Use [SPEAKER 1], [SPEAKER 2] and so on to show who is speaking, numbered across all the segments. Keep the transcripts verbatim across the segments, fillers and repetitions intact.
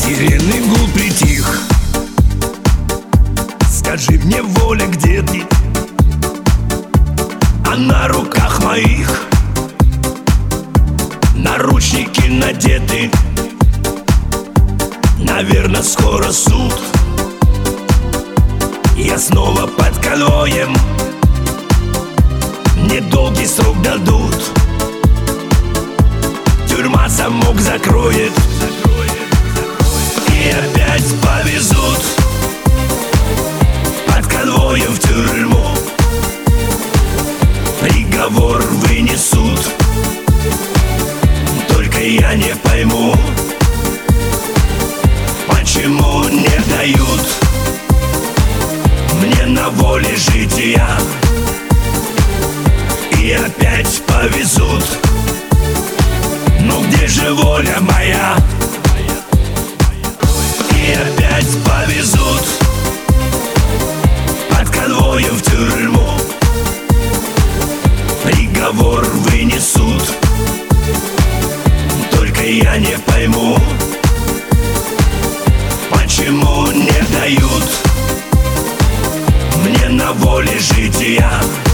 [SPEAKER 1] Сиренный гул притих. Скажи мне, воля, где ты? А на руках моих наручники надеты. Наверно, скоро суд. Я снова под конвоем. Мне долгий срок дадут. Тюрьма замок закроет. И опять повезут под конвоем в тюрьму. Приговор вынесут. Только я не пойму, почему не дают мне на воле жития. И опять повезут. Ну где же воля моя? И опять повезут под конвоем в тюрьму. Приговор вынесут. Только я не пойму, почему не дают мне на воле жития.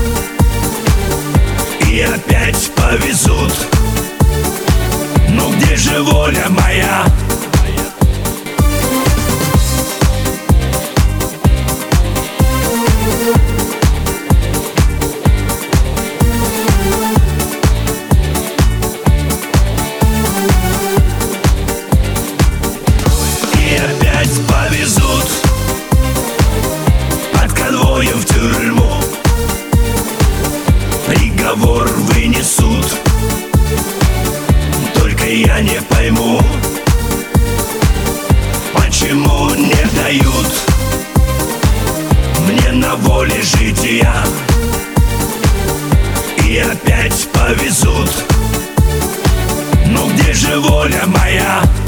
[SPEAKER 1] И опять повезут. Ну где же воля моя? И опять повезут под конвоем в тюрьму. Приговор вынесут. Только я не пойму, почему не дают мне на воле жития. И опять повезут. Ну где же воля моя?